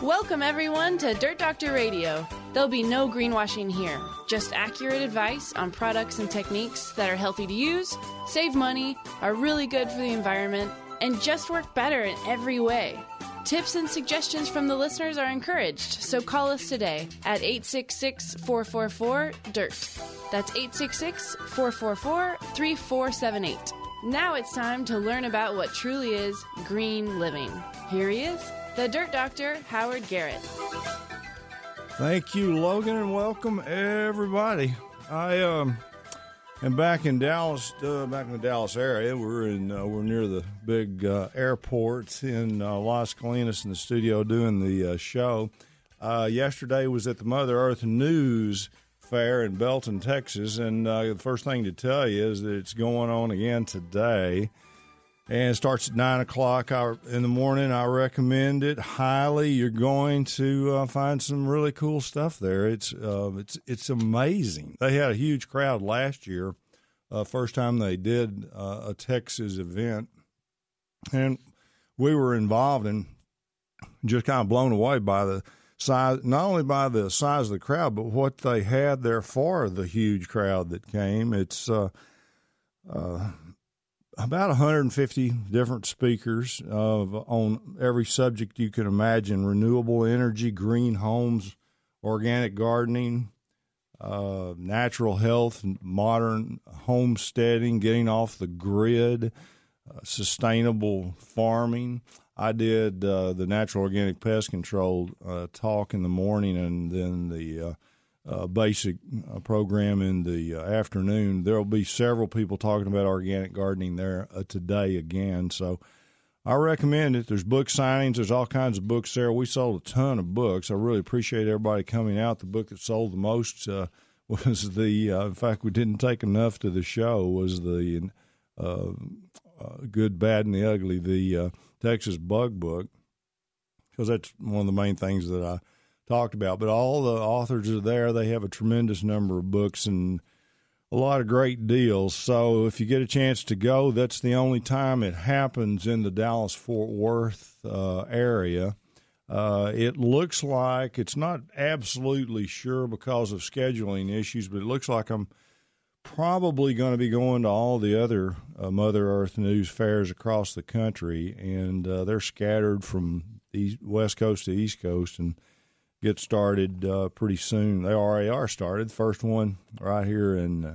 Welcome, everyone, to Dirt Doctor Radio. There'll be no greenwashing here, just accurate advice on products and techniques that are healthy to use, save money, are really good for the environment, and just work better in every way. Tips and suggestions from the listeners are encouraged, so call us today at 866-444-DIRT. That's 866-444-3478. Now it's time to learn about what truly is green living. Here he is, the Dirt Doctor, Howard Garrett. Thank you, Logan, and welcome, everybody. I am back in Dallas, back in the Dallas area. We're near the big airport in Las Colinas in the studio doing the show. Yesterday was at the Mother Earth News Fair in Belton, Texas, and the first thing to tell you is that it's going on again today. And it starts at 9 o'clock in the morning. I recommend it highly. You're going to find some really cool stuff there. It's amazing. They had a huge crowd last year, first time they did a Texas event. And we were involved and just kind of blown away by the size, not only by the size of the crowd, but what they had there for the huge crowd that came. It's about 150 different speakers on every subject you can imagine: renewable energy, green homes, organic gardening, natural health, modern homesteading, getting off the grid, sustainable farming. I did the natural organic pest control talk in the morning, and then the basic program in the afternoon. There will be several people talking about organic gardening there today again. So I recommend it. There's book signings. There's all kinds of books there. We sold a ton of books. I really appreciate everybody coming out. The book that sold the most was in fact, we didn't take enough to the show, was the Good, Bad, and the Ugly, the Texas Bug Book, because that's one of the main things that I talked about. But all the authors are there. They have a tremendous number of books and a lot of great deals. So if you get a chance to go, that's the only time it happens in the Dallas-Fort Worth area. It looks like, it's not absolutely sure because of scheduling issues, but it looks like I'm probably going to be going to all the other Mother Earth News fairs across the country, and they're scattered from the West Coast to East Coast, and get started pretty soon. They already are started. First one right here in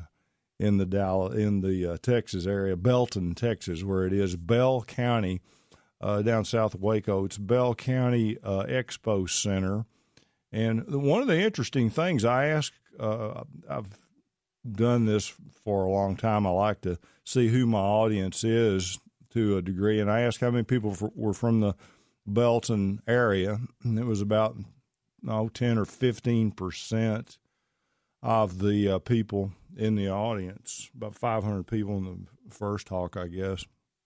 the Texas area, Belton, Texas, where it is. Bell County, down south of Waco. It's Bell County Expo Center. And one of the interesting things I ask, I've done this for a long time. I like to see who my audience is to a degree, and I asked how many people were from the Belton area, and it was about 10 or 15% of the people in the audience, about 500 people in the first talk, I guess.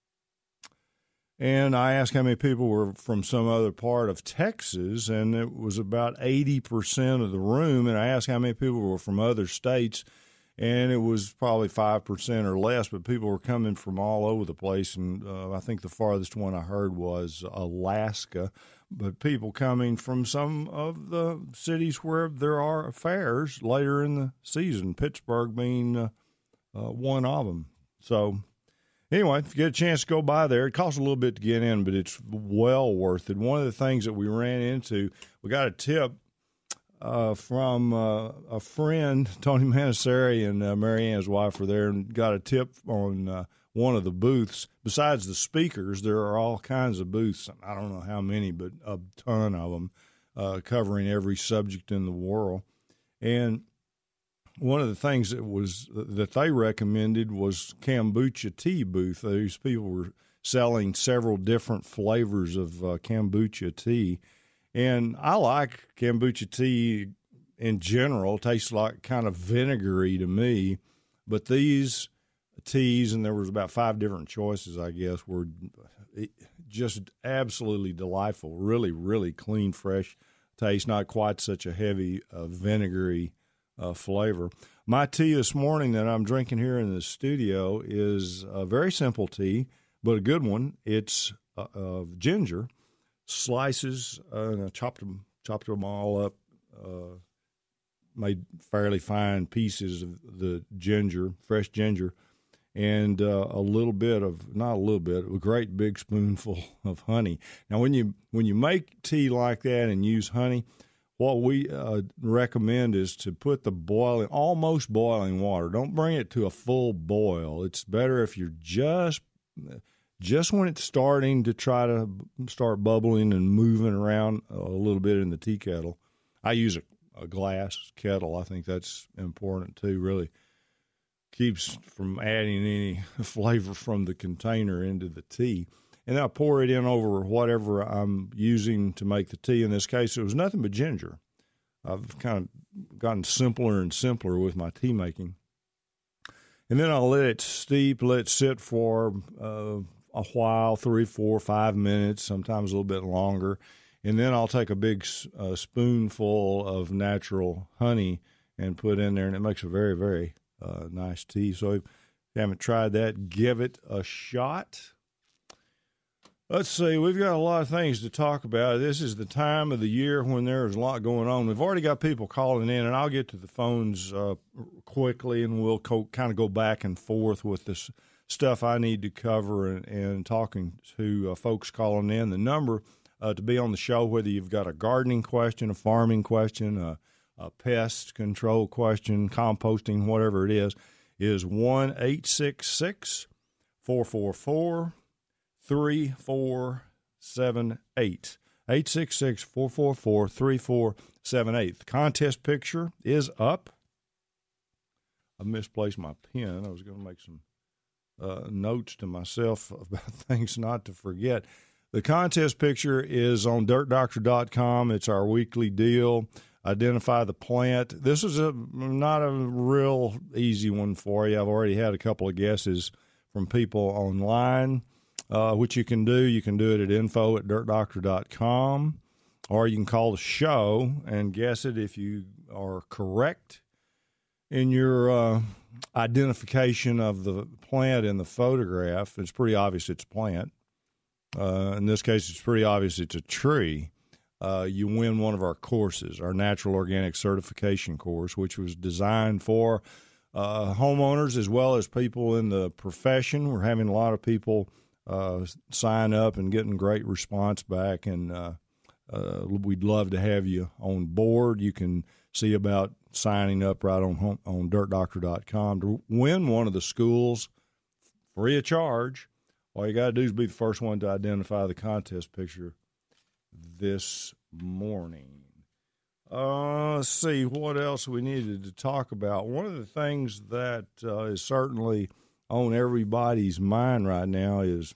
And I asked how many people were from some other part of Texas, and it was about 80% of the room. And I asked how many people were from other states, and it was probably 5% or less, but people were coming from all over the place. And I think the farthest one I heard was Alaska. But people coming from some of the cities where there are fairs later in the season, Pittsburgh being one of them. So anyway, if you get a chance to go by there, it costs a little bit to get in, but it's well worth it. One of the things that we ran into, we got a tip from a friend, Tony Manasari and Mary Ann's wife were there, and got a tip on one of the booths. Besides the speakers, there are all kinds of booths. I don't know how many, but a ton of them covering every subject in the world. And one of the things that they recommended was kombucha tea booth. These people were selling several different flavors of kombucha tea. And I like kombucha tea in general. It tastes like kind of vinegary to me. But these teas, and there was about 5 different choices, I guess, were just absolutely delightful. Really, really clean, fresh taste, not quite such a heavy vinegary flavor. My tea this morning that I'm drinking here in the studio is a very simple tea, but a good one. It's ginger. slices, and I chopped them all up, made fairly fine pieces of the ginger, fresh ginger, and a great big spoonful of honey. Now, when you make tea like that and use honey, what we recommend is to put the almost boiling water. Don't bring it to a full boil. It's better if you're just when it's starting to try to start bubbling and moving around a little bit in the tea kettle. I use a glass kettle. I think that's important too. Really keeps from adding any flavor from the container into the tea. And I pour it in over whatever I'm using to make the tea. In this case, it was nothing but ginger. I've kind of gotten simpler and simpler with my tea making. And then I'll let it steep, let it sit for a while, 3, 4, 5 minutes, sometimes a little bit longer. And then I'll take a big spoonful of natural honey and put in there, and it makes a very, very nice tea. So if you haven't tried that, give it a shot. Let's see, we've got a lot of things to talk about. This is the time of the year when there's a lot going on. We've already got people calling in, and I'll get to the phones quickly, and we'll kind of go back and forth with this stuff I need to cover and talking to folks calling in. The number to be on the show, whether you've got a gardening question, a farming question, a pest control question, composting, whatever it is 1-866-444-3478. 866-444-3478. The contest picture is up. I misplaced my pen. I was going to make some notes to myself about things not to forget. The contest picture is on dirtdoctor.com. It's our weekly deal. Identify the plant. This is not a real easy one for you. I've already had a couple of guesses from people online. Which you can do. You can do it at info@dirtdoctor.com, or you can call the show and guess it. If you are correct in your identification of the plant in the photograph, it's pretty obvious it's a plant. In this case, it's pretty obvious it's a tree. You win one of our courses, our Natural Organic Certification course, which was designed for homeowners as well as people in the profession. We're having a lot of people sign up and getting great response back, and we'd love to have you on board. You can see about signing up right on dirtdoctor.com to win one of the schools free of charge. All you got to do is be the first one to identify the contest picture this morning. Let's see what else we needed to talk about. One of the things that is certainly on everybody's mind right now is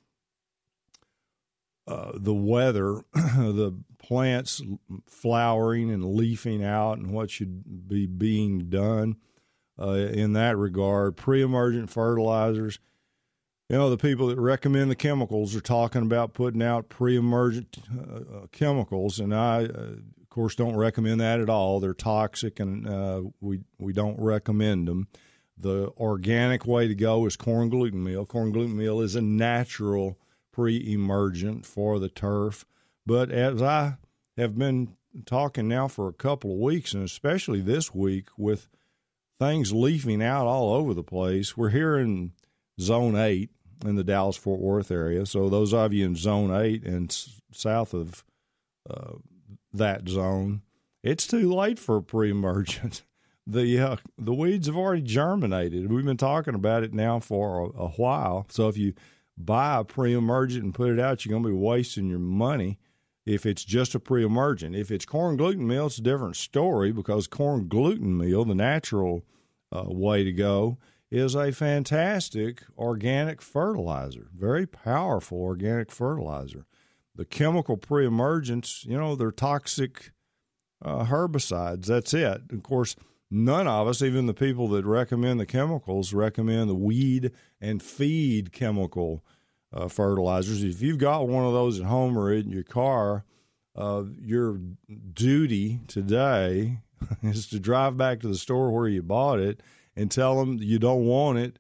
the weather, the plants flowering and leafing out, and what should be being done in that regard. Pre-emergent fertilizers. You know, the people that recommend the chemicals are talking about putting out pre-emergent chemicals, and I, of course, don't recommend that at all. They're toxic, and we don't recommend them. The organic way to go is corn gluten meal. Corn gluten meal is a natural pre-emergent for the turf. But as I have been talking now for a couple of weeks, and especially this week with things leafing out all over the place, we're here in Zone 8 in the Dallas-Fort Worth area. So those of you in Zone 8 and south of that zone, it's too late for pre-emergent. The weeds have already germinated. We've been talking about it now for a while. So if you buy a pre-emergent and put it out, you're going to be wasting your money if it's just a pre-emergent. If it's corn gluten meal, it's a different story, because corn gluten meal, the natural way to go, is a fantastic organic fertilizer, very powerful organic fertilizer. The chemical pre-emergents, you know, they're toxic herbicides. That's it. Of course, none of us, even the people that recommend the chemicals, recommend the weed and feed chemical fertilizers. If you've got one of those at home or in your car, your duty today is to drive back to the store where you bought it and tell them you don't want it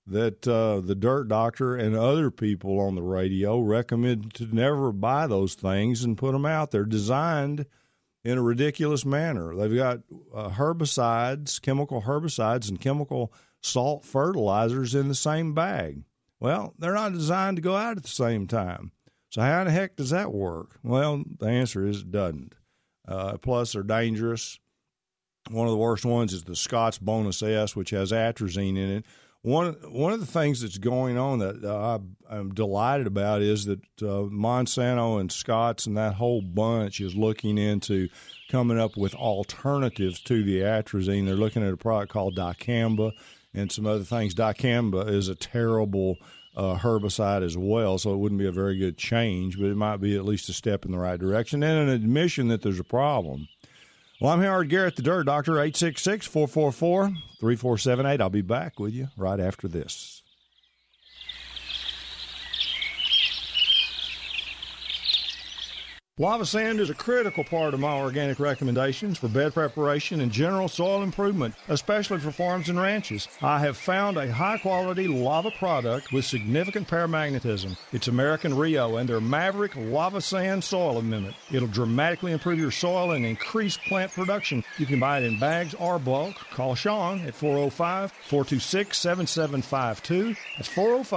that the Dirt Doctor and other people on the radio recommend to never buy those things and put them out. They're designed in a ridiculous manner. They've got herbicides, chemical herbicides, and chemical salt fertilizers in the same bag. Well, they're not designed to go out at the same time. So how in the heck does that work? Well, the answer is it doesn't. Plus, they're dangerous. One of the worst ones is the Scott's Bonus S, which has atrazine in it. One of the things that's going on that I'm delighted about is that Monsanto and Scott's and that whole bunch is looking into coming up with alternatives to the atrazine. They're looking at a product called dicamba and some other things. Dicamba is a terrible herbicide as well, so it wouldn't be a very good change, but it might be at least a step in the right direction and an admission that there's a problem. Well, I'm Howard Garrett, the Dirt Doctor, 866-444-3478. I'll be back with you right after this. Lava sand is a critical part of my organic recommendations for bed preparation and general soil improvement, especially for farms and ranches. I have found a high-quality lava product with significant paramagnetism. It's American Rio and their Maverick Lava Sand Soil Amendment. It'll dramatically improve your soil and increase plant production. You can buy it in bags or bulk. Call Sean at 405-426-7752. That's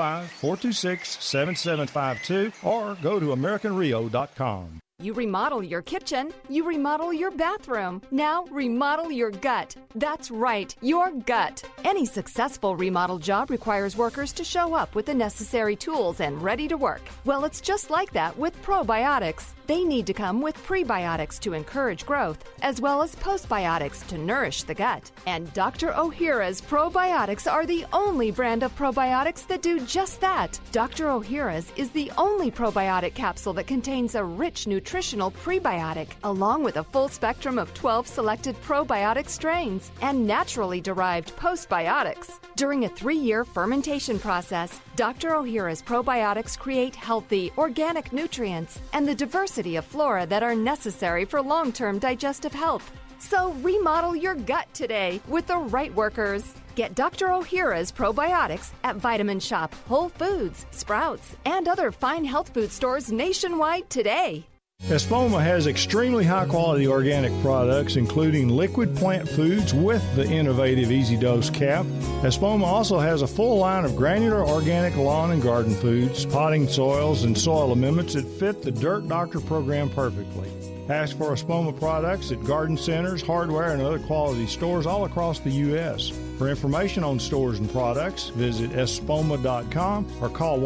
405-426-7752, or go to AmericanRio.com. You remodel your kitchen, you remodel your bathroom. Now remodel your gut. That's right, your gut. Any successful remodel job requires workers to show up with the necessary tools and ready to work. Well, it's just like that with probiotics. They need to come with prebiotics to encourage growth, as well as postbiotics to nourish the gut. And Dr. Ohhira's probiotics are the only brand of probiotics that do just that. Dr. Ohhira's is the only probiotic capsule that contains a rich nutritional prebiotic, along with a full spectrum of 12 selected probiotic strains and naturally derived postbiotics. During a 3-year fermentation process, Dr. Ohhira's probiotics create healthy, organic nutrients and the diversity of flora that are necessary for long-term digestive health. So remodel your gut today with the right workers. Get Dr. Ohhira's probiotics at Vitamin Shop, Whole Foods, Sprouts, and other fine health food stores nationwide today. Espoma has extremely high-quality organic products, including liquid plant foods with the innovative Easy Dose cap. Espoma also has a full line of granular organic lawn and garden foods, potting soils, and soil amendments that fit the Dirt Doctor program perfectly. Ask for Espoma products at garden centers, hardware, and other quality stores all across the U.S. For information on stores and products, visit espoma.com or call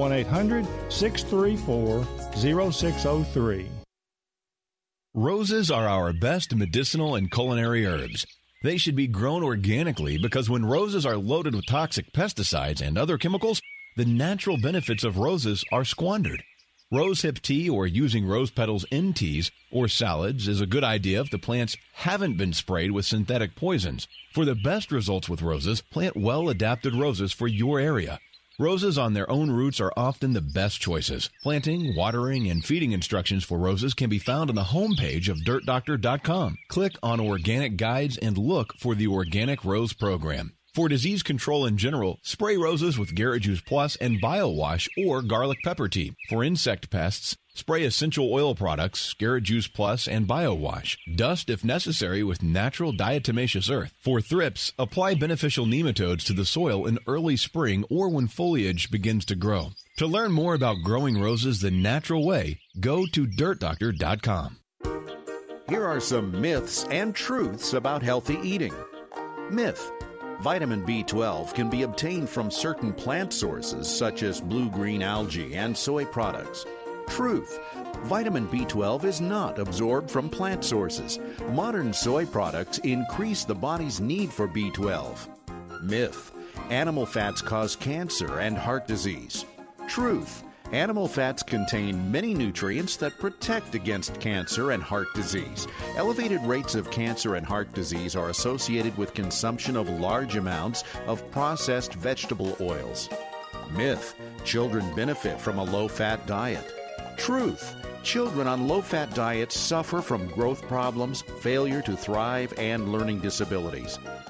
1-800-634-0603. Roses are our best medicinal and culinary herbs. They should be grown organically because when roses are loaded with toxic pesticides and other chemicals, the natural benefits of roses are squandered. Rosehip tea or using rose petals in teas or salads is a good idea if the plants haven't been sprayed with synthetic poisons. For the best results with roses, plant well-adapted roses for your area. Roses on their own roots are often the best choices. Planting, watering, and feeding instructions for roses can be found on the homepage of DirtDoctor.com. Click on Organic Guides and look for the Organic Rose Program. For disease control in general, spray roses with Garrett Juice Plus and BioWash or garlic pepper tea. For insect pests, spray essential oil products, Garrett Juice Plus, and BioWash. Dust if necessary with natural diatomaceous earth. For thrips, apply beneficial nematodes to the soil in early spring or when foliage begins to grow. To learn more about growing roses the natural way, go to DirtDoctor.com. Here are some myths and truths about healthy eating. Myth: vitamin B12 can be obtained from certain plant sources such as blue-green algae and soy products. Truth: vitamin B12 is not absorbed from plant sources. Modern soy products increase the body's need for B12. Myth: animal fats cause cancer and heart disease. Truth: animal fats contain many nutrients that protect against cancer and heart disease. Elevated rates of cancer and heart disease are associated with consumption of large amounts of processed vegetable oils. Myth: children benefit from a low-fat diet. Truth: children on low-fat diets suffer from growth problems, failure to thrive, and learning disabilities.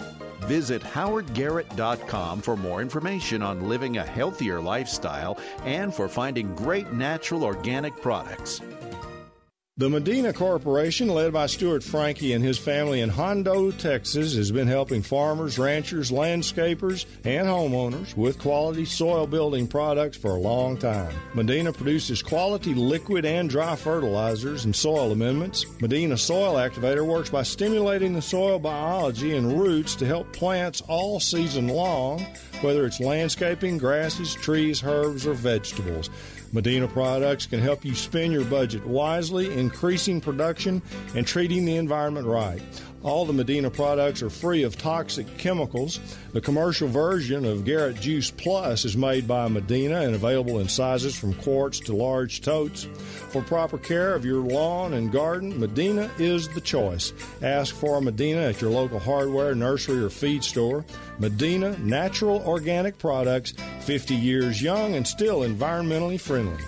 Visit howardgarrett.com for more information on living a healthier lifestyle and for finding great natural organic products. The Medina Corporation, led by Stuart Frankie and his family in Hondo, Texas, has been helping farmers, ranchers, landscapers, and homeowners with quality soil building products for a long time. Medina produces quality liquid and dry fertilizers and soil amendments. Medina Soil Activator works by stimulating the soil biology and roots to help plants all season long, whether it's landscaping, grasses, trees, herbs, or vegetables. Medina products can help you spend your budget wisely, increasing production and treating the environment right. All the Medina products are free of toxic chemicals. The commercial version of Garrett Juice Plus is made by Medina and available in sizes from quarts to large totes. For proper care of your lawn and garden, Medina is the choice. Ask for Medina at your local hardware, nursery, or feed store. Medina Natural Organic Products, 50 years young and still environmentally friendly.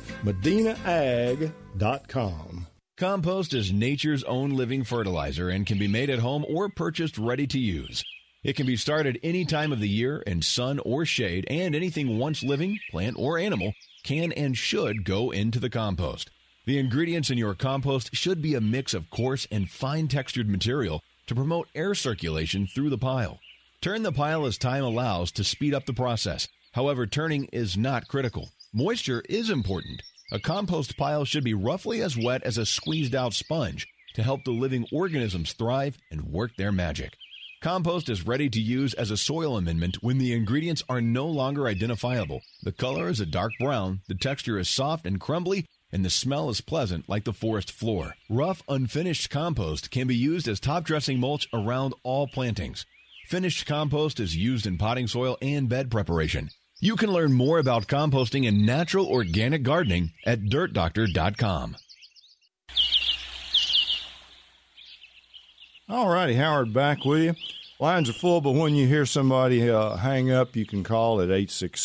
MedinaAg.com. Compost is nature's own living fertilizer and can be made at home or purchased ready to use. It can be started any time of the year in sun or shade, and anything once living, plant or animal, can and should go into the compost. The ingredients in your compost should be a mix of coarse and fine-textured material to promote air circulation through the pile. Turn the pile as time allows to speed up the process. However, turning is not critical. Moisture is important. A compost pile should be roughly as wet as a squeezed-out sponge to help the living organisms thrive and work their magic. Compost is ready to use as a soil amendment when the ingredients are no longer identifiable. The color is a dark brown, the texture is soft and crumbly, and the smell is pleasant like the forest floor. Rough, unfinished compost can be used as top-dressing mulch around all plantings. Finished compost is used in potting soil and bed preparation. You can learn more about composting and natural organic gardening at dirtdoctor.com. All righty, Howard, back with you. Lines are full, but when you hear somebody hang up, you can call at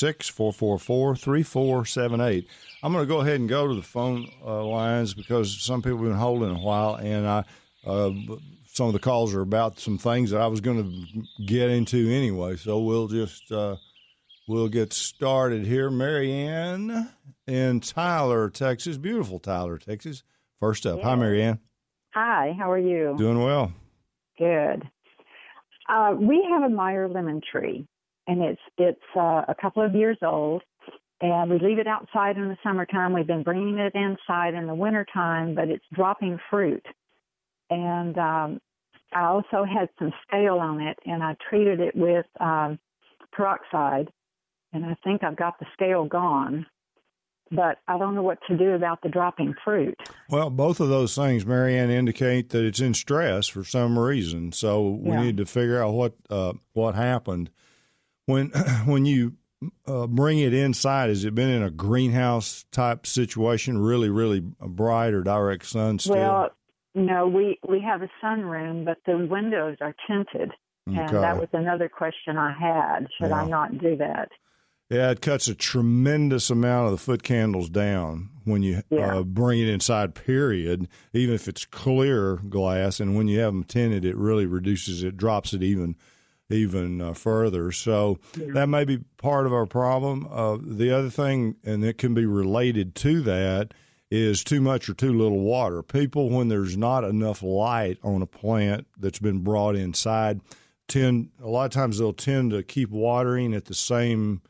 866-444-3478. I'm going to go ahead and go to the phone lines because some people have been holding a while, and some of the calls are about some things that I was going to get into anyway, so we'll just we'll get started here. Marianne in Tyler, Texas. Beautiful Tyler, Texas. First up. Hi, Marianne. Hi, how are you? Doing well. Good. We have a Meyer lemon tree, and it's a couple of years old, and we leave it outside in the summertime. We've been bringing it inside in the wintertime, but it's dropping fruit. And I also had some scale on it, and I treated it with peroxide, and I think I've got the scale gone. But I don't know what to do about the dropping fruit. Well, both of those things, Marianne, indicate that it's in stress for some reason. So we need to figure out what happened. When you bring it inside, has it been in a greenhouse type situation, really, really bright or direct sun still? Well, no, we have a sunroom, but the windows are tinted. And that was another question I had. Should I not do that? Yeah, it cuts a tremendous amount of the foot candles down when you bring it inside, period, even if it's clear glass. And when you have them tinted, it really reduces it, drops it even further. So that may be part of our problem. The other thing, and it can be related to that, is too much or too little water. People, when there's not enough light on a plant that's been brought inside, a lot of times they'll tend to keep watering at the same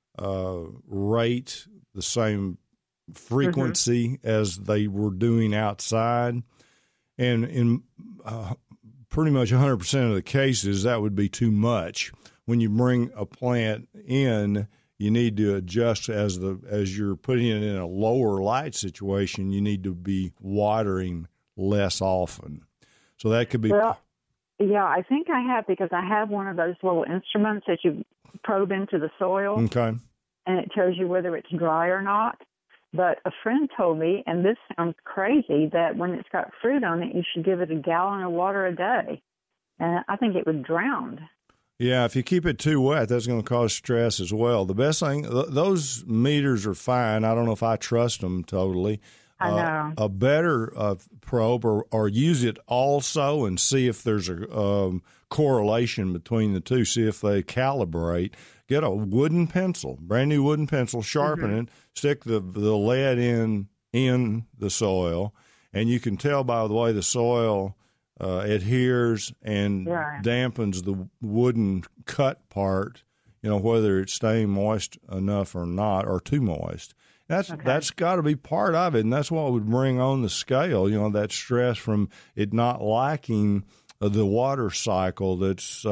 rate, the same frequency as they were doing outside. And in pretty much 100% of the cases, that would be too much. When you bring a plant in, you need to adjust as you're putting it in a lower light situation, you need to be watering less often. So that could be... Well, yeah, I think I have, because I have one of those little instruments that you probe into the soil. Okay. And it tells you whether it's dry or not. But a friend told me, and this sounds crazy, that when it's got fruit on it, you should give it a gallon of water a day. And I think it would drown. Yeah, if you keep it too wet, that's going to cause stress as well. The best thing, those meters are fine. I don't know if I trust them totally. a better probe, or use it also and see if there's a correlation between the two, see if they calibrate. Get a wooden pencil, brand new wooden pencil, sharpen it, stick the lead in the soil, and you can tell by the way the soil adheres and dampens the wooden cut part, whether it's staying moist enough or not, or too moist. That's got to be part of it, and that's what would bring on the scale, that stress from it not liking the water cycle that's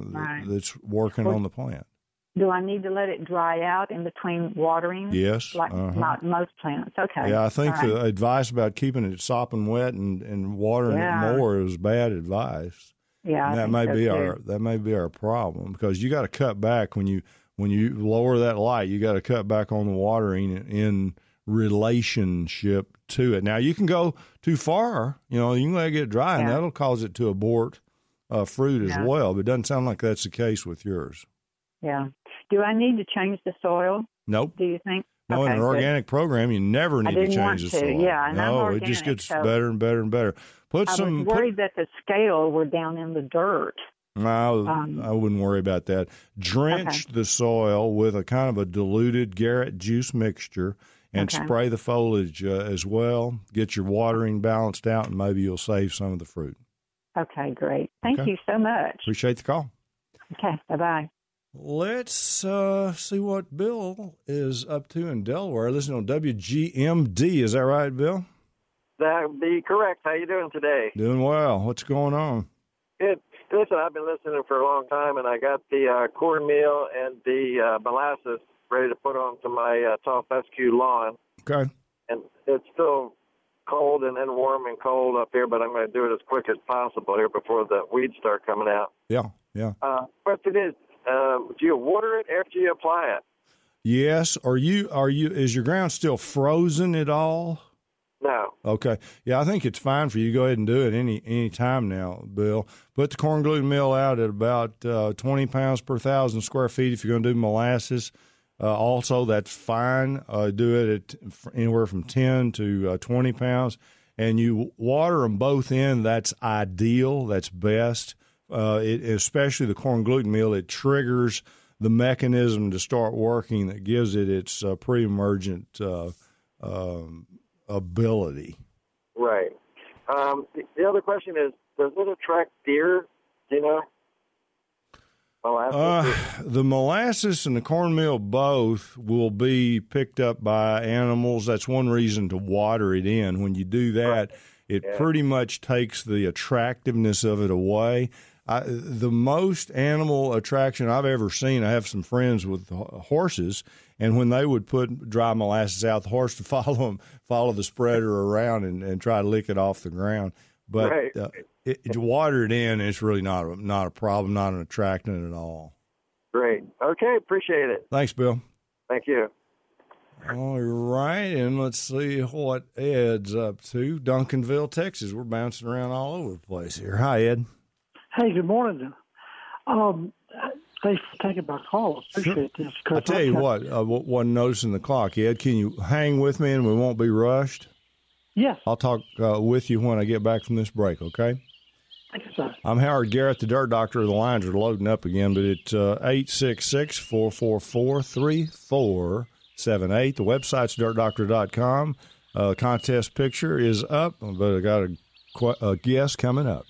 working on the plant. Do I need to let it dry out in between watering? Yes. Like not most plants. Okay. Yeah, I think the advice about keeping it sopping wet and watering it more is bad advice. Yeah, and that may be our problem, because you got to cut back when you lower that light. You got to cut back on the watering in relationship to it. Now you can go too far. You can let it get dry, and that'll cause it to abort fruit as well. But it doesn't sound like that's the case with yours. Yeah. Do I need to change the soil? Nope. Do you think? No, in an organic program, you never need to change the soil. Yeah, and no, I'm organic, it just gets better and better and better. I was worried that the scale were down in the dirt. No, I wouldn't worry about that. Drench the soil with a kind of a diluted Garrett juice mixture and spray the foliage as well. Get your watering balanced out, and maybe you'll save some of the fruit. Okay, great. Thank you so much. Appreciate the call. Okay, bye-bye. Let's see what Bill is up to in Delaware. Listening on WGMD. Is that right, Bill? That would be correct. How you doing today? Doing well. What's going on? Listen, I've been listening for a long time, and I got the cornmeal and the molasses ready to put onto my tall fescue lawn. Okay. And it's still cold and then warm and cold up here, but I'm going to do it as quick as possible here before the weeds start coming out. Yeah. Question is, do you water it after you apply it? Yes. Is your ground still frozen at all? No. Okay. Yeah, I think it's fine for you. Go ahead and do it any time now, Bill. Put the corn gluten meal out at about 20 pounds per 1,000 square feet if you're going to do molasses. Also, that's fine. Do it at anywhere from 10 to 20 pounds. And you water them both in. That's ideal. That's best. Especially the corn gluten meal, it triggers the mechanism to start working that gives it its pre-emergent ability. Right. The other question is, does it attract deer? Do you know? Molasses? The molasses and the cornmeal both will be picked up by animals. That's one reason to water it in. When you do that, it pretty much takes the attractiveness of it away. The most animal attraction I've ever seen, I have some friends with horses, and when they would put dry molasses out, the horse would follow the spreader around and try to lick it off the ground. But water it in, it's really not a problem, not an attractant at all. Great. Okay, appreciate it. Thanks, Bill. Thank you. All right, and let's see what Ed's up to. Duncanville, Texas. We're bouncing around all over the place here. Hi, Ed. Hey, good morning. Thanks for taking my call. Appreciate this. I'll tell you what, wasn't noticing the clock, Ed. Can you hang with me and we won't be rushed? Yes. I'll talk with you when I get back from this break, okay? Thank you, sir. I'm Howard Garrett, the Dirt Doctor. The lines are loading up again, but it's 866-444-3478. The website's dirtdoctor.com. Contest picture is up, but I got a guest coming up.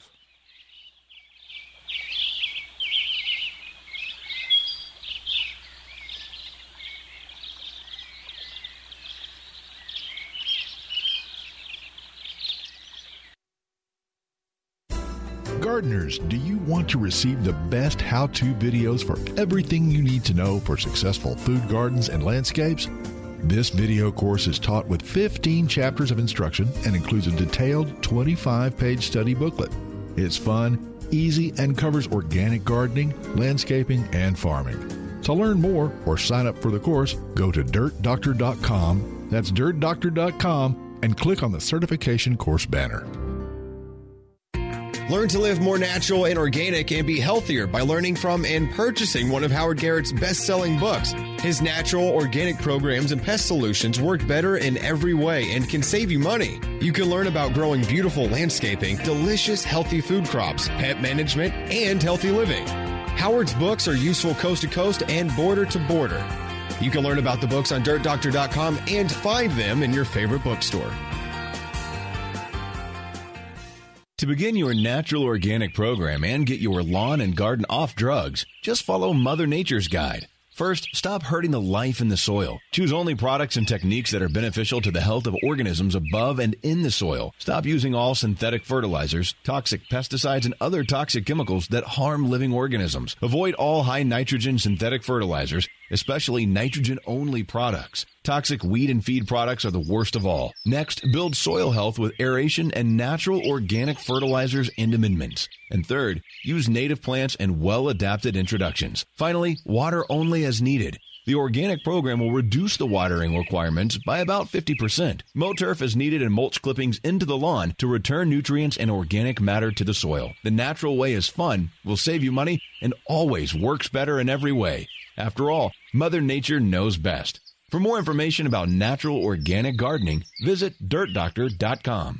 Gardeners, do you want to receive the best how-to videos for everything you need to know for successful food gardens and landscapes? This video course is taught with 15 chapters of instruction and includes a detailed 25-page study booklet. It's fun, easy, and covers organic gardening, landscaping, and farming. To learn more or sign up for the course, go to dirtdoctor.com. That's dirtdoctor.com and click on the certification course banner. Learn to live more natural and organic and be healthier by learning from and purchasing one of Howard Garrett's best-selling books. His natural, organic programs and pest solutions work better in every way and can save you money. You can learn about growing beautiful landscaping, delicious, healthy food crops, pet management, and healthy living. Howard's books are useful coast to coast and border to border. You can learn about the books on DirtDoctor.com and find them in your favorite bookstore. To begin your natural organic program and get your lawn and garden off drugs, just follow Mother Nature's guide. First, stop hurting the life in the soil. Choose only products and techniques that are beneficial to the health of organisms above and in the soil. Stop using all synthetic fertilizers, toxic pesticides, and other toxic chemicals that harm living organisms. Avoid all high nitrogen synthetic fertilizers, especially nitrogen-only products. Toxic weed and feed products are the worst of all. Next, build soil health with aeration and natural organic fertilizers and amendments. And third, use native plants and well-adapted introductions. Finally, water only as needed. The organic program will reduce the watering requirements by about 50%. Mow turf as needed and mulch clippings into the lawn to return nutrients and organic matter to the soil. The natural way is fun, will save you money, and always works better in every way. After all, Mother Nature knows best. For more information about natural organic gardening, visit DirtDoctor.com.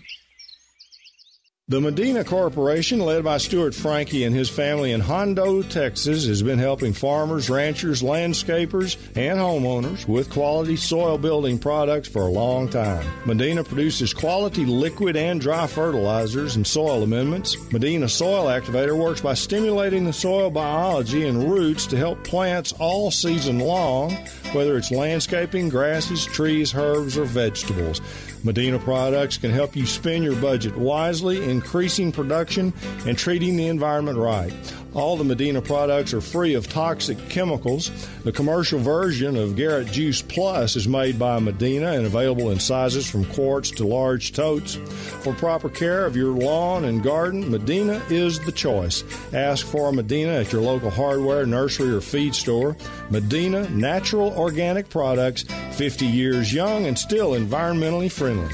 The Medina Corporation, led by Stuart Frankie and his family in Hondo, Texas, has been helping farmers, ranchers, landscapers, and homeowners with quality soil building products for a long time. Medina produces quality liquid and dry fertilizers and soil amendments. Medina Soil Activator works by stimulating the soil biology and roots to help plants all season long, whether it's landscaping, grasses, trees, herbs, or vegetables. Medina products can help you spend your budget wisely, increasing production and treating the environment right. All the Medina products are free of toxic chemicals. The commercial version of Garrett Juice Plus is made by Medina and available in sizes from quarts to large totes. For proper care of your lawn and garden, Medina is the choice. Ask for Medina at your local hardware, nursery, or feed store. Medina Natural Organic Products, 50 years young and still environmentally friendly.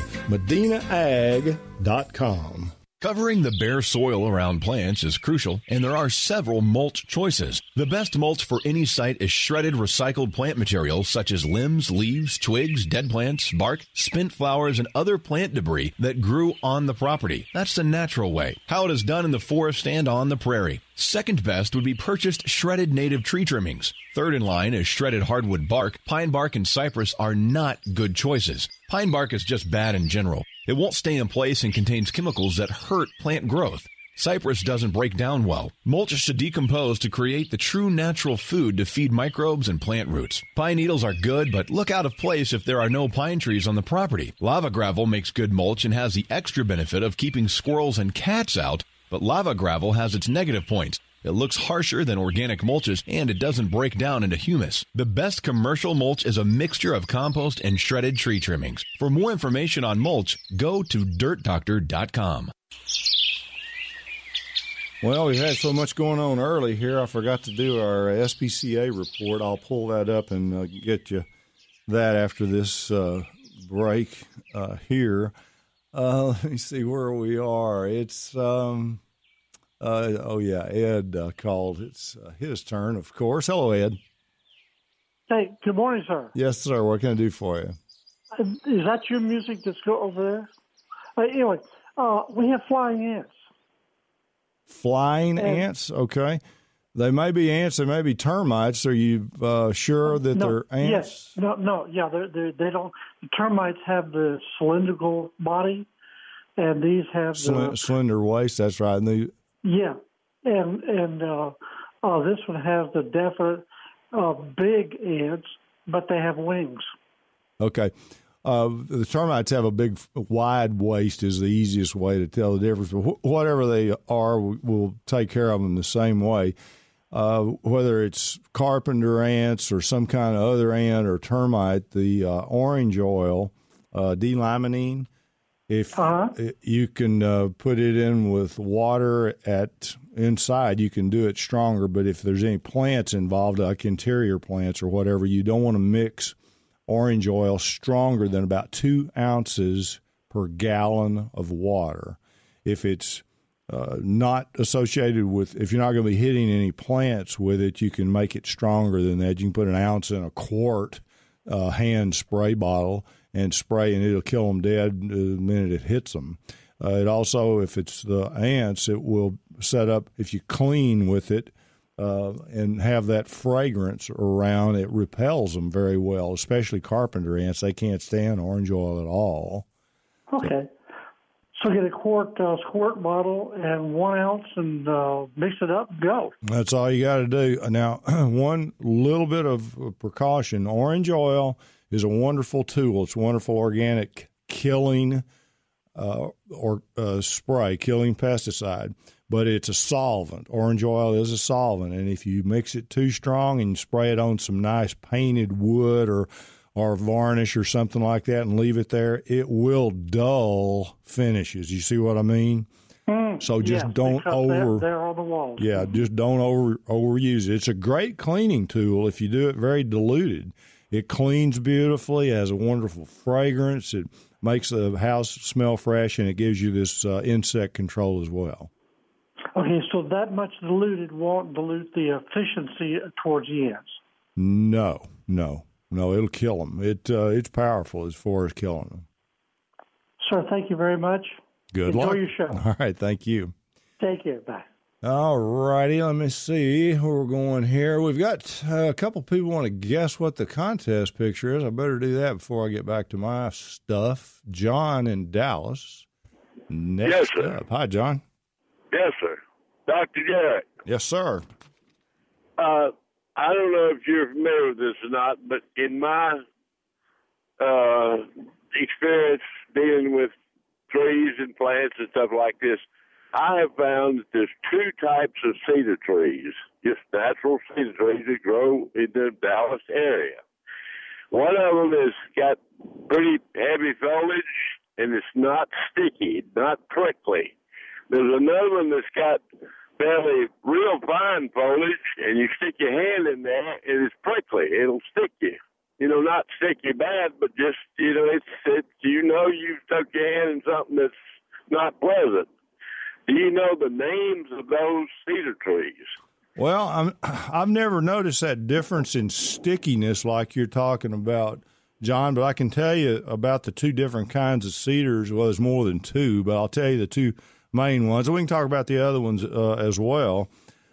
MedinaAg.com. Covering the bare soil around plants is crucial, and there are several mulch choices. The best mulch for any site is shredded recycled plant material such as limbs, leaves, twigs, dead plants, bark, spent flowers, and other plant debris that grew on the property. That's the natural way, how it is done in the forest and on the prairie. Second best would be purchased shredded native tree trimmings. Third in line is shredded hardwood bark. Pine bark and cypress are not good choices. Pine bark is just bad in general. It won't stay in place and contains chemicals that hurt plant growth. Cypress doesn't break down well. Mulch should decompose to create the true natural food to feed microbes and plant roots. Pine needles are good, but look out of place if there are no pine trees on the property. Lava gravel makes good mulch and has the extra benefit of keeping squirrels and cats out, but lava gravel has its negative points. It looks harsher than organic mulches, and it doesn't break down into humus. The best commercial mulch is a mixture of compost and shredded tree trimmings. For more information on mulch, go to DirtDoctor.com. Well, we've had so much going on early here, I forgot to do our SPCA report. I'll pull that up and get you that after this break here. Let me see where we are. It's... Ed called. It's his turn, of course. Hello, Ed. Hey, good morning, sir. Yes, sir. What can I do for you? Is that your music that's over there? Anyway, we have flying ants. Flying ants? Okay. They may be ants. They may be termites. Are you sure that they're ants? Yes. No. Yeah, they don't. The termites have the cylindrical body, and these have the slender waist. That's right. And yeah, and this one has the definite big ants, but they have wings. Okay. The termites have a big, wide waist is the easiest way to tell the difference. But whatever they are, we'll take care of them the same way. Whether it's carpenter ants or some kind of other ant or termite, the orange oil, D-limonene, if you can put it in with water inside, you can do it stronger. But if there's any plants involved, like interior plants or whatever, you don't want to mix orange oil stronger than about 2 ounces per gallon of water. If it's not associated with, if you're not going to be hitting any plants with it, you can make it stronger than that. You can put an ounce in a quart hand spray bottle and spray, and it'll kill them dead the minute it hits them. It also, if it's the ants, it will set up, if you clean with it and have that fragrance around, it repels them very well, especially carpenter ants. They can't stand orange oil at all. Okay. So get a quart squirt bottle and 1 ounce and mix it up and go. That's all you got to do. Now, one little bit of precaution. Orange oil is a wonderful tool. It's a wonderful organic killing spray, killing pesticide, but it's a solvent. Orange oil is a solvent, and if you mix it too strong and spray it on some nice painted wood or varnish or something like that and leave it there, it will dull finishes. You see what I mean? So just don't there on the wall. Yeah, just don't overuse it. It's a great cleaning tool if you do it very diluted. It cleans beautifully, it has a wonderful fragrance, it makes the house smell fresh, and it gives you this insect control as well. Okay, so that much diluted won't dilute the efficiency towards the ants? No, it'll kill them. It's powerful as far as killing them. Sir, thank you very much. Good luck. Enjoy your show. All right, thank you. Take care. Bye. All righty, let me see where we're going here. We've got a couple people want to guess what the contest picture is. I better do that before I get back to my stuff. John in Dallas. Next yes, sir. Up. Hi, John. Yes, sir. Dr. Garrett. Yes, sir. I don't know if you're familiar with this or not, but in my experience dealing with trees and plants and stuff like this, I have found that there's 2 types of cedar trees, just natural cedar trees that grow in the Dallas area. One of them has got pretty heavy foliage, and it's not sticky, not prickly. There's another one that's got fairly real fine foliage, and you stick your hand in there, and it's prickly. It'll stick you. Not stick you bad, but just, it's you've stuck your hand in something that's not pleasant. Do you know the names of those cedar trees? Well, I've never noticed that difference in stickiness like you're talking about, John, but I can tell you about the 2 different kinds of cedars. Well, there's more than 2, but I'll tell you the 2 main ones. We can talk about the other ones as well.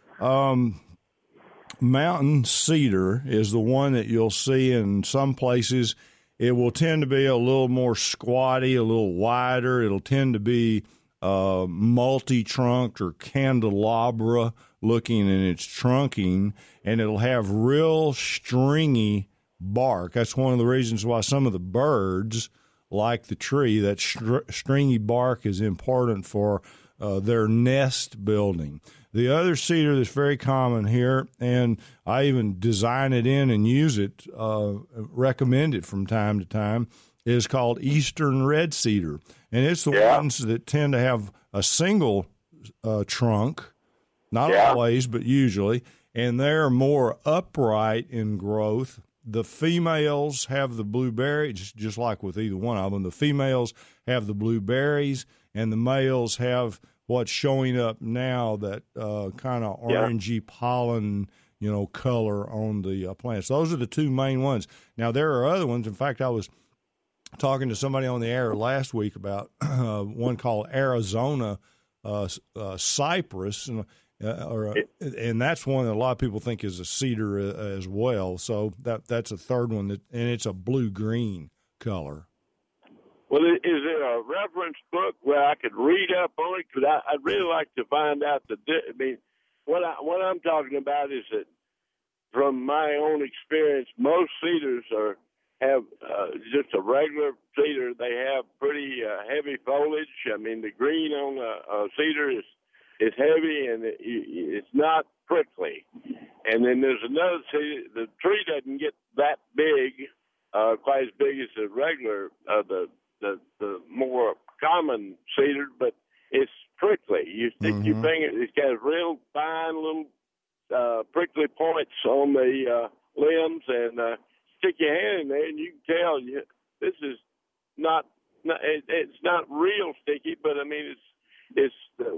Mountain cedar is the one that you'll see in some places. It will tend to be a little more squatty, a little wider. It'll tend to be multi-trunked or candelabra looking in its trunking, and it'll have real stringy bark. That's one of the reasons why some of the birds like the tree. That stringy bark is important for their nest building. The other cedar that's very common here, and I even design it in and use it, recommend it from time to time, is called Eastern red cedar. And it's the ones that tend to have a single trunk, not always, but usually, and they're more upright in growth. The females have the blueberries, just like with either one of them. The females have the blueberries, and the males have what's showing up now, that kind of orangey pollen, color on the plants. Those are the 2 main ones. Now, there are other ones. In fact, I was talking to somebody on the air last week about one called Arizona cypress, and that's one that a lot of people think is a cedar as well. So that's a third one, and it's a blue-green color. Well, is there a reference book where I could read up on it? Because I'd really like to find out what I'm talking about is that from my own experience, most cedars have just a regular cedar. They have pretty heavy foliage. I mean, the green on a cedar is heavy, and it's not prickly. And then there's another cedar. The tree doesn't get that big, quite as big as the regular, the more common cedar, but it's prickly. You stick your finger. It's got real fine little prickly points on the limbs, and stick your hand in there, and you can tell this is not it's not real sticky, but I mean it's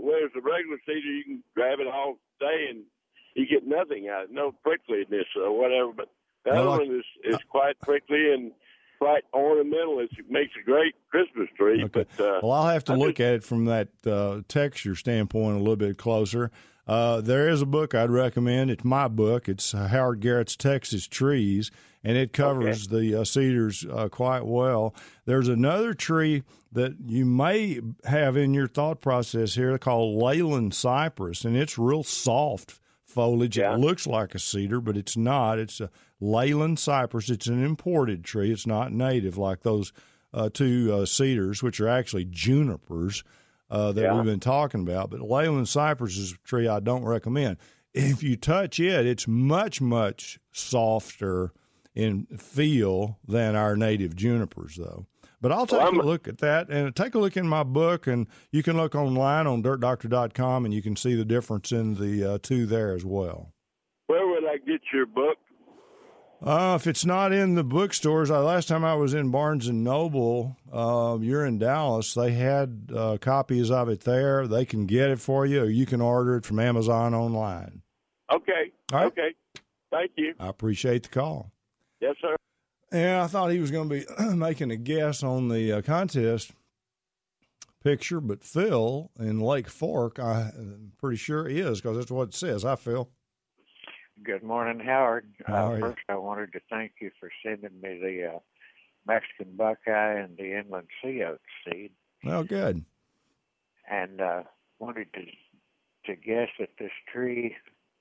whereas the regular cedar, you can grab it all day and you get nothing out of it, no prickliness or whatever. But the other one is quite prickly and quite ornamental. It makes a great Christmas tree. Okay. But well, I'll have to look at it from that texture standpoint a little bit closer. There is a book I'd recommend. It's my book. It's Howard Garrett's Texas Trees, and it covers the cedars quite well. There's another tree that you may have in your thought process here called Leyland cypress, and it's real soft foliage. Yeah. It looks like a cedar, but it's not. It's a Leyland cypress. It's an imported tree. It's not native like those two cedars, which are actually junipers that we've been talking about. But Leyland cypress is a tree I don't recommend. If you touch it, it's much, much softer in feel than our native junipers, though. But I'll take a look at that, and take a look in my book, and you can look online on dirtdoctor.com, and you can see the difference in the two there as well. Where would I get your book? If it's not in the bookstores, last time I was in Barnes & Noble, you're in Dallas, they had copies of it there. They can get it for you, or you can order it from Amazon online. Okay. All right. Okay. Thank you. I appreciate the call. Yes, sir. Yeah, I thought he was going to be making a guess on the contest picture, but Phil in Lake Fork, I'm pretty sure is, because that's what it says. Hi, Phil. Good morning, Howard. First, I wanted to thank you for sending me the Mexican buckeye and the inland sea oak seed. Oh, good. And wanted to guess at this tree.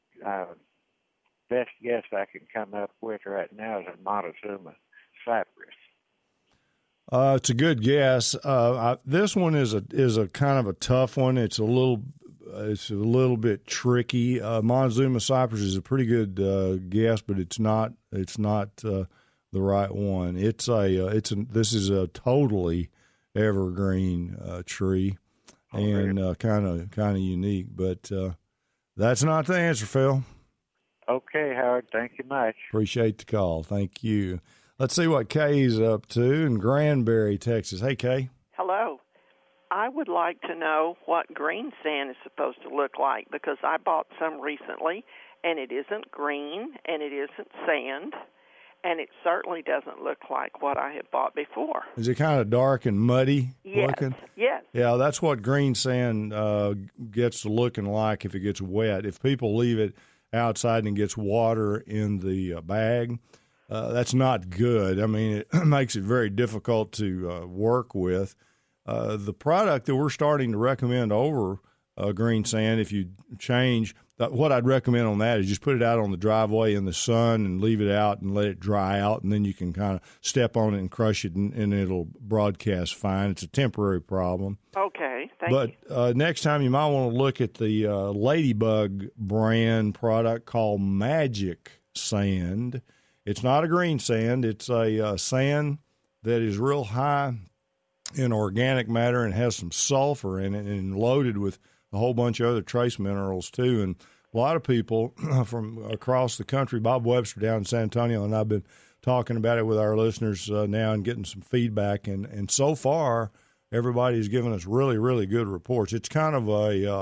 Best guess I can come up with right now is a Montezuma cypress. It's a good guess. This one is a kind of a tough one. It's a little bit tricky. Montezuma cypress is a pretty good guess, but it's not the right one. This is a totally evergreen tree, and kind of unique. But that's not the answer, Phil. Okay, Howard. Thank you much. Appreciate the call. Thank you. Let's see what Kay's up to in Granbury, Texas. Hey, Kay. Hello. I would like to know what green sand is supposed to look like, because I bought some recently, and it isn't green, and it isn't sand, and it certainly doesn't look like what I had bought before. Is it kind of dark and muddy looking? Yes. Yeah, that's what green sand gets to looking like if it gets wet. If people leave it outside and gets water in the bag, that's not good. I mean, it makes it very difficult to work with. The product that we're starting to recommend over green sand, if you change, what I'd recommend on that is just put it out on the driveway in the sun and leave it out and let it dry out, and then you can kind of step on it and crush it, and it'll broadcast fine. It's a temporary problem. Okay, thank you. But next time you might want to look at the Ladybug brand product called Magic Sand. It's not a green sand. It's a sand that is real high in organic matter and has some sulfur in it, and loaded with a whole bunch of other trace minerals too. And a lot of people from across the country, Bob Webster down in San Antonio, and I've been talking about it with our listeners now and getting some feedback. And so far, everybody's given us really, really good reports. It's kind of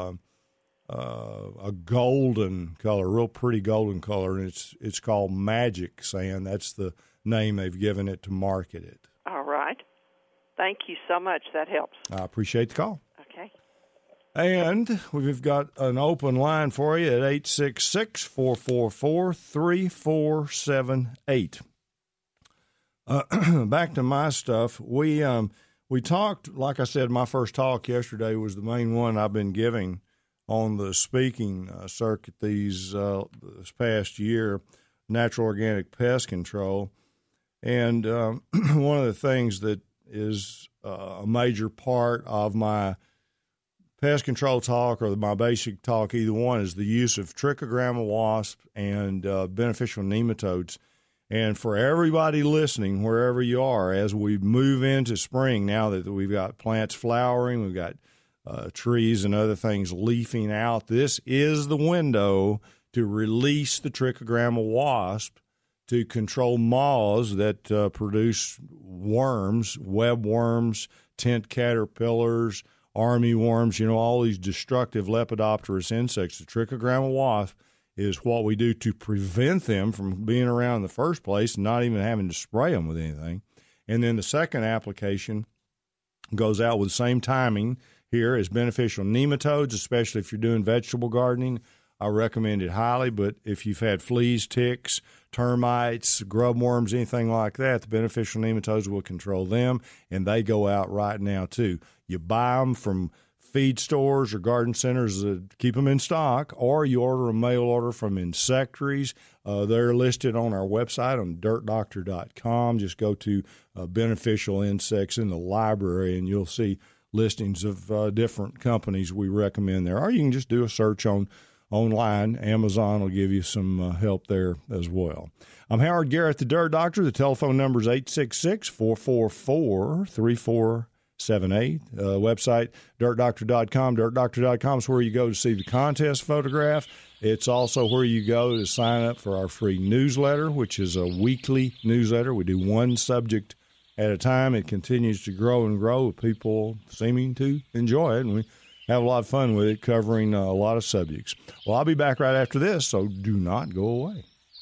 a golden color, real pretty golden color, and it's called Magic Sand. That's the name they've given it to market it. All right. Thank you so much. That helps. I appreciate the call. Okay. And we've got an open line for you at 866-444-3478. Back to my stuff. We talked, like I said, my first talk yesterday was the main one I've been giving on the speaking circuit this past year, natural organic pest control. And one of the things that is a major part of my pest control talk or my basic talk, either one, is the use of trichogramma wasp and beneficial nematodes. And for everybody listening, wherever you are, as we move into spring, now that we've got plants flowering, we've got trees and other things leafing out, this is the window to release the trichogramma wasp to control moths that produce worms, web worms, tent caterpillars, armyworms, all these destructive Lepidopterous insects. The trichogramma wasp is what we do to prevent them from being around in the first place and not even having to spray them with anything. And then the second application goes out with the same timing here as beneficial nematodes, especially if you're doing vegetable gardening. I recommend it highly, but if you've had fleas, ticks, termites, grub worms, anything like that, the beneficial nematodes will control them, and they go out right now too. You buy them from feed stores or garden centers that keep them in stock, or you order a mail order from insectaries. They're listed on our website on dirtdoctor.com. Just go to beneficial insects in the library, and you'll see listings of different companies we recommend there. Or you can just do a search online. Amazon will give you some help there as well. I'm Howard Garrett, the Dirt Doctor. The telephone number is 866-444-3478. Website, dirtdoctor.com. Dirtdoctor.com is where you go to see the contest photograph. It's also where you go to sign up for our free newsletter, which is a weekly newsletter. We do one subject at a time. It continues to grow and grow with people seeming to enjoy it, and we have a lot of fun with it, covering a lot of subjects. Well, I'll be back right after this, so do not go away.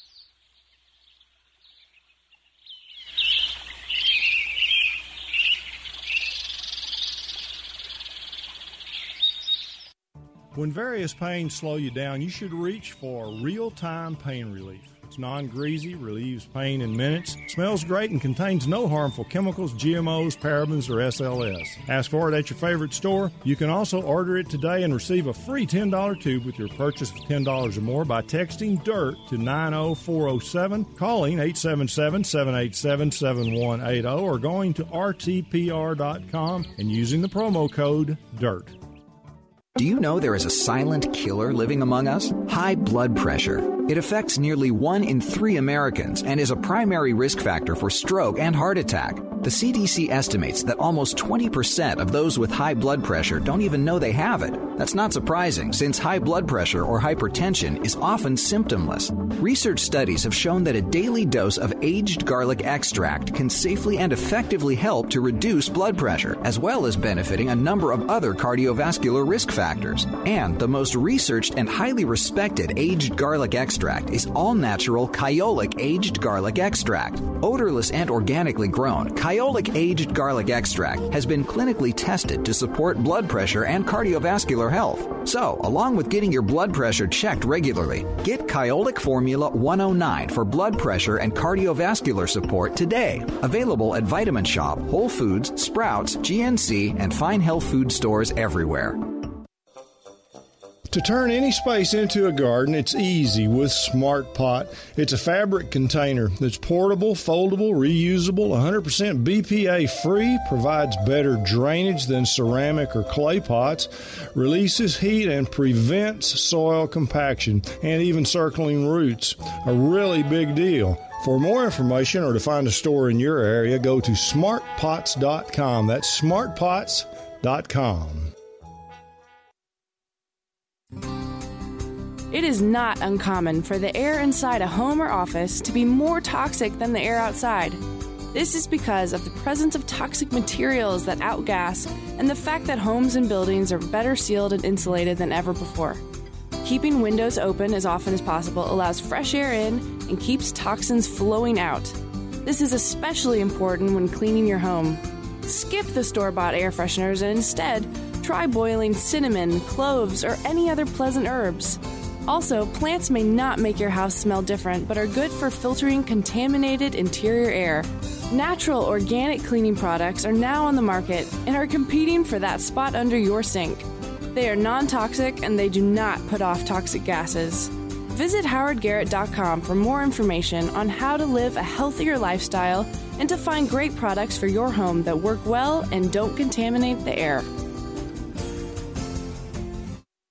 When various pains slow you down, you should reach for real-time pain relief. It's non-greasy, relieves pain in minutes, smells great, and contains no harmful chemicals, GMOs, parabens, or SLS. Ask for it at your favorite store. You can also order it today and receive a free $10 tube with your purchase of $10 or more by texting DIRT to 90407, calling 877-787-7180, or going to rtpr.com and using the promo code DIRT. Do you know there is a silent killer living among us? High blood pressure. It affects nearly 1 in 3 Americans and is a primary risk factor for stroke and heart attack. The CDC estimates that almost 20% of those with high blood pressure don't even know they have it. That's not surprising, since high blood pressure or hypertension is often symptomless. Research studies have shown that a daily dose of aged garlic extract can safely and effectively help to reduce blood pressure, as well as benefiting a number of other cardiovascular risk factors. And the most researched and highly respected aged garlic extract is all-natural Kyolic aged garlic extract. Odorless and organically grown, Kyolic aged garlic extract has been clinically tested to support blood pressure and cardiovascular health. So, along with getting your blood pressure checked regularly, get Kyolic Formula 109 for blood pressure and cardiovascular support today. Available at Vitamin Shop, Whole Foods, Sprouts, GNC, and fine health food stores everywhere. To turn any space into a garden, it's easy with Smart Pot. It's a fabric container that's portable, foldable, reusable, 100% BPA-free, provides better drainage than ceramic or clay pots, releases heat, and prevents soil compaction and even circling roots. A really big deal. For more information or to find a store in your area, go to smartpots.com. That's smartpots.com. It is not uncommon for the air inside a home or office to be more toxic than the air outside. This is because of the presence of toxic materials that outgas and the fact that homes and buildings are better sealed and insulated than ever before. Keeping windows open as often as possible allows fresh air in and keeps toxins flowing out. This is especially important when cleaning your home. Skip the store-bought air fresheners and instead try boiling cinnamon, cloves, or any other pleasant herbs. Also, plants may not make your house smell different, but are good for filtering contaminated interior air. Natural organic cleaning products are now on the market and are competing for that spot under your sink. They are non-toxic and they do not put off toxic gases. Visit howardgarrett.com for more information on how to live a healthier lifestyle and to find great products for your home that work well and don't contaminate the air.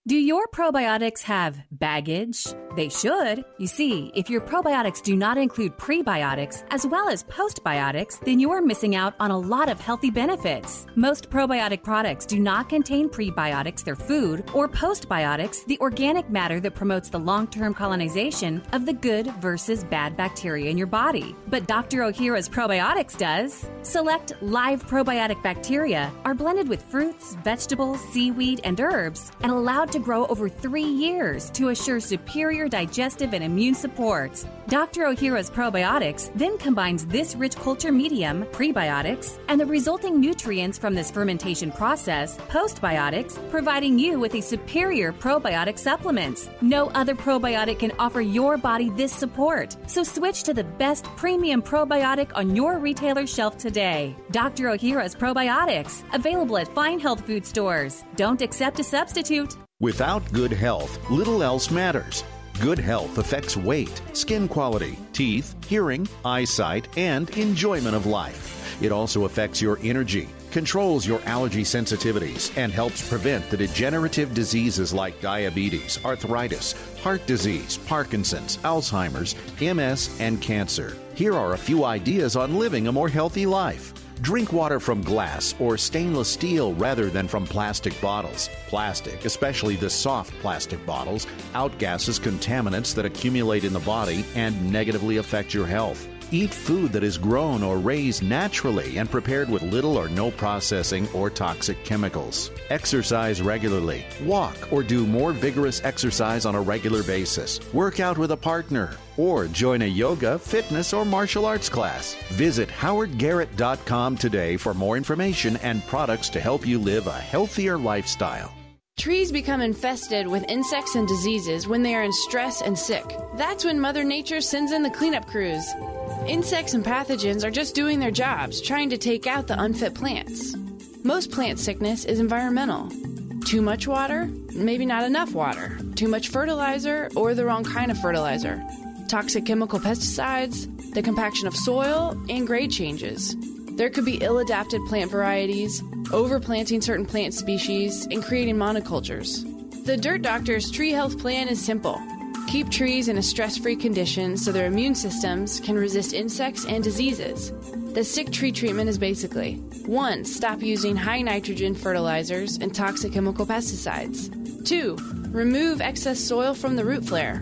Do your probiotics have baggage? They should. You see, if your probiotics do not include prebiotics as well as postbiotics, then you're missing out on a lot of healthy benefits. Most probiotic products do not contain prebiotics, their food, or postbiotics, the organic matter that promotes the long-term colonization of the good versus bad bacteria in your body. But Dr. Ohhira's probiotics does. Select live probiotic bacteria are blended with fruits, vegetables, seaweed, and herbs and allowed to grow over 3 years to assure superior digestive and immune support. Dr. Ohhira's probiotics then combines this rich culture medium, prebiotics, and the resulting nutrients from this fermentation process, postbiotics, providing you with a superior probiotic supplement. No other probiotic can offer your body this support, so switch to the best premium probiotic on your retailer shelf today. Dr. Ohhira's probiotics, available at fine health food stores. Don't accept a substitute. Without good health, little else matters. Good health affects weight, skin quality, teeth, hearing, eyesight, and enjoyment of life. It also affects your energy, controls your allergy sensitivities, and helps prevent the degenerative diseases like diabetes, arthritis, heart disease, Parkinson's, Alzheimer's, MS, and cancer. Here are a few ideas on living a more healthy life. Drink water from glass or stainless steel rather than from plastic bottles. Plastic, especially the soft plastic bottles, outgasses contaminants that accumulate in the body and negatively affect your health. Eat food that is grown or raised naturally and prepared with little or no processing or toxic chemicals. Exercise regularly. Walk or do more vigorous exercise on a regular basis. Work out with a partner or join a yoga, fitness, or martial arts class. Visit howardgarrett.com today for more information and products to help you live a healthier lifestyle. Trees become infested with insects and diseases when they are in stress and sick. That's when Mother Nature sends in the cleanup crews. Insects and pathogens are just doing their jobs, trying to take out the unfit plants. Most plant sickness is environmental. Too much water, maybe not enough water. Too much fertilizer or the wrong kind of fertilizer. Toxic chemical pesticides, the compaction of soil, and grade changes. There could be ill-adapted plant varieties, overplanting certain plant species, and creating monocultures. The Dirt Doctor's tree health plan is simple. Keep trees in a stress-free condition so their immune systems can resist insects and diseases. The sick tree treatment is basically 1. Stop using high nitrogen fertilizers and toxic chemical pesticides. 2. Remove excess soil from the root flare.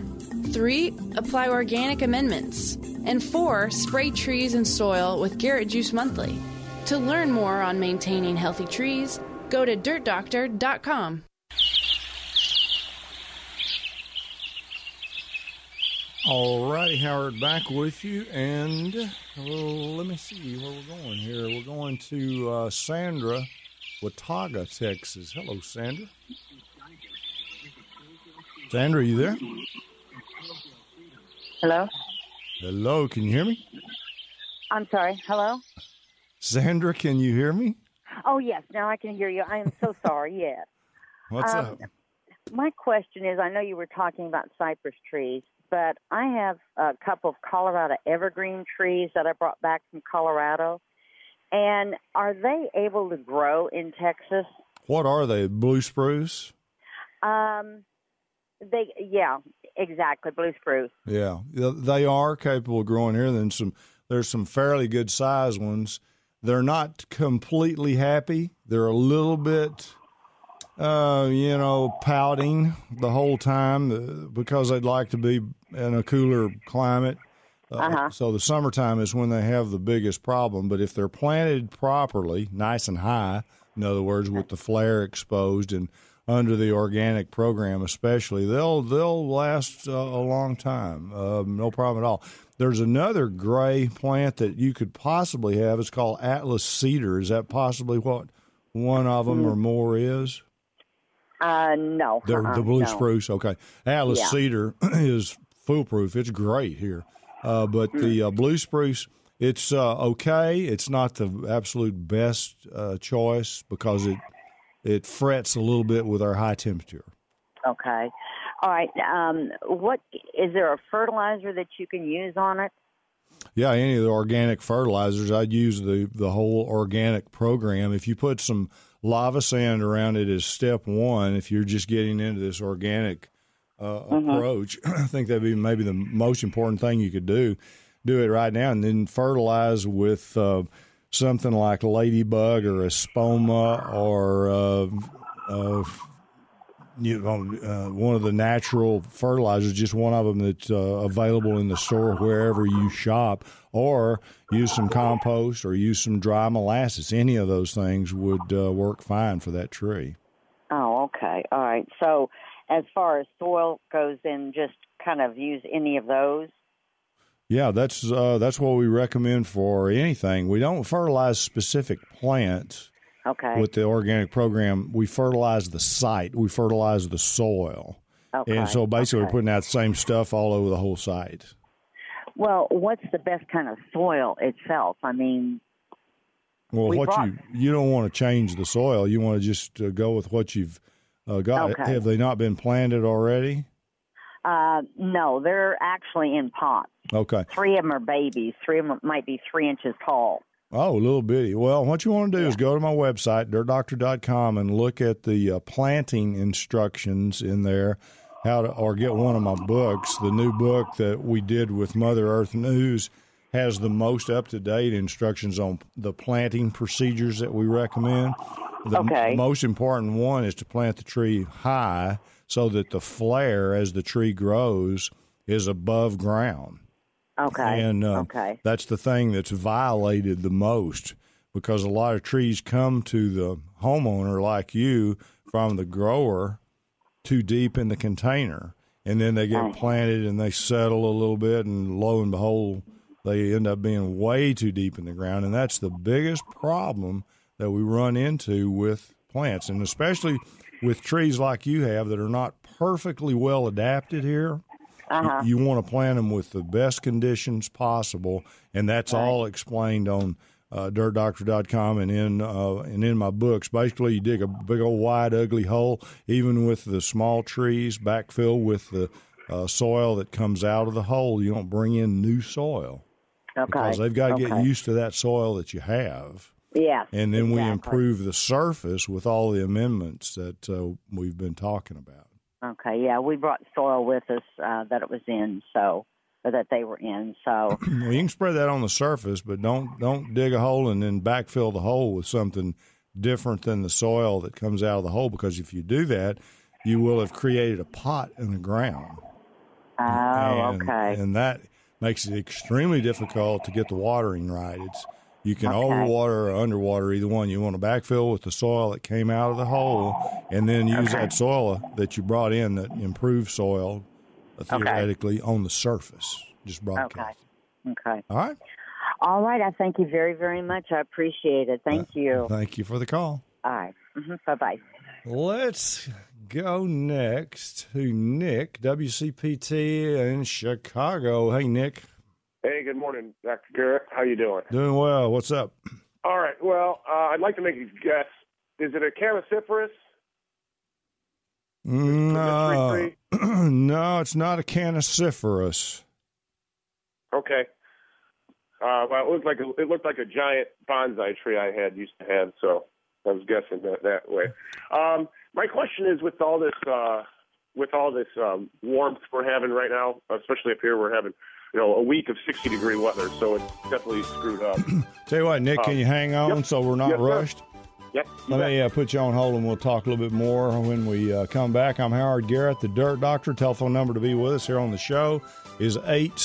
3. Apply organic amendments. And 4. Spray trees and soil with Garrett Juice Monthly. To learn more on maintaining healthy trees, go to dirtdoctor.com. All righty, Howard, back with you, and let me see where we're going here. We're going to Sandra, Watauga, Texas. Hello, Sandra. Sandra, are you there? Hello? Hello, can you hear me? I'm sorry, hello? Sandra, can you hear me? Oh, yes, now I can hear you. I am so sorry, yes. What's up? My question is, I know you were talking about cypress trees, but I have a couple of Colorado evergreen trees that I brought back from Colorado, and are they able to grow in Texas? What are they, blue spruce? Yeah, exactly, blue spruce. Yeah, they are capable of growing here. Then there's some fairly good sized ones. They're not completely happy. They're a little bit, pouting the whole time because they'd like to be in a cooler climate. So the summertime is when they have the biggest problem. But if they're planted properly, nice and high, in other words, with the flare exposed and under the organic program especially, they'll last a long time. No problem at all. There's another gray plant that you could possibly have. It's called Atlas cedar. Is that possibly what one of them or more is? No. The blue spruce, okay. Atlas cedar is foolproof. It's great here. But the blue spruce, it's okay. It's not the absolute best choice because it frets a little bit with our high temperature. Okay. All right. What is there a fertilizer that you can use on it? Yeah, any of the organic fertilizers. I'd use the whole organic program. If you put some lava sand around it is step one. If you're just getting into this organic approach, I think that'd be maybe the most important thing you could do. Do it right now, and then fertilize with something like Ladybug or Espoma or one of the natural fertilizers, just one of them that's available in the store wherever you shop, or use some compost or use some dry molasses. Any of those things would work fine for that tree. Oh, okay. All right. So as far as soil goes, then just kind of use any of those? Yeah, that's what we recommend for anything. We don't fertilize specific plants. Okay. With the organic program, we fertilize the site. We fertilize the soil. Okay. And so basically we're putting out the same stuff all over the whole site. Well, what's the best kind of soil itself? I mean, well, you don't want to change the soil. You want to just go with what you've got. Okay. Have they not been planted already? No, they're actually in pots. Okay. 3 of them are babies. 3 of them might be 3 inches tall. Oh, a little bitty. Well, what you want to do is go to my website, dirtdoctor.com, and look at the planting instructions in there, or get one of my books. The new book that we did with Mother Earth News has the most up-to-date instructions on the planting procedures that we recommend. The most important one is to plant the tree high so that the flare as the tree grows is above ground. Okay. And that's the thing that's violated the most, because a lot of trees come to the homeowner like you from the grower too deep in the container, and then they get planted and they settle a little bit, and lo and behold, they end up being way too deep in the ground. And that's the biggest problem that we run into with plants, and especially with trees like you have that are not perfectly well adapted here. You want to plant them with the best conditions possible, and that's all explained on dirtdoctor.com and in my books. Basically, you dig a big old wide ugly hole, even with the small trees, backfill with the soil that comes out of the hole. You don't bring in new soil because they've got to get used to that soil that you have. Yeah, and then we improve the surface with all the amendments that we've been talking about. Okay, yeah, we brought soil with us that it was in, or that they were in. So well, you can spread that on the surface, but don't dig a hole and then backfill the hole with something different than the soil that comes out of the hole, because if you do that, you will have created a pot in the ground. Oh, and that makes it extremely difficult to get the watering right. You can overwater or underwater, either one. You want to backfill with the soil that came out of the hole, and then use that soil that you brought in, that improved soil, theoretically, on the surface. Just broadcast. Okay. All right? All right. I thank you very, very much. I appreciate it. Thank you. Thank you for the call. All right. Bye-bye. Let's go next to Nick, WCPT in Chicago. Hey, Nick. Hey, good morning, Dr. Garrett. How you doing? Doing well. What's up? All right. Well, I'd like to make a guess. Is it a calyciferous? No, no, it's not a calyciferous. Okay. Well, it looked like a giant bonsai tree I used to have, so I was guessing that way. My question is, with all this warmth we're having right now, especially up here, we're having a week of 60-degree weather, so it's definitely screwed up. Tell you what, Nick, can you hang on so we're not rushed? Sir. Yep. Let me put you on hold, and we'll talk a little bit more when we come back. I'm Howard Garrett, the Dirt Doctor. Telephone number to be with us here on the show is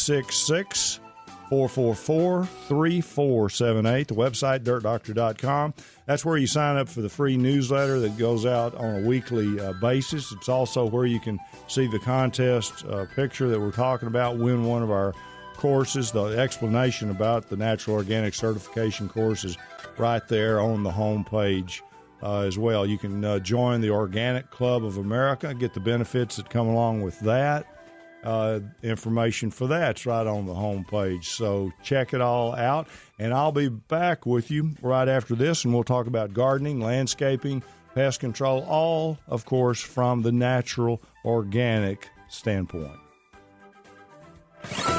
866-444-3478. The website, dirtdoctor.com. That's where you sign up for the free newsletter that goes out on a weekly basis. It's also where you can see the contest picture that we're talking about, win one of our courses. The explanation about the natural organic certification course is right there on the home page as well. You can join the Organic Club of America, get the benefits that come along with that. Information for that's right on the home page. So check it all out, and I'll be back with you right after this, and we'll talk about gardening, landscaping, pest control, all, of course, from the natural organic standpoint.